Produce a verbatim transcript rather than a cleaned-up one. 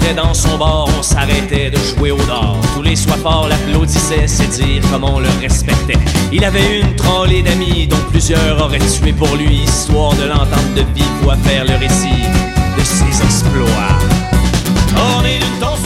était dans son bar, on s'arrêtait de jouer au dard. Tous les soifards l'applaudissaient, c'est dire comme on le respectait. Il avait une trolley d'amis dont plusieurs auraient tué pour lui, histoire de l'entendre de vive voix faire le récit de ses exploits. Orné d'une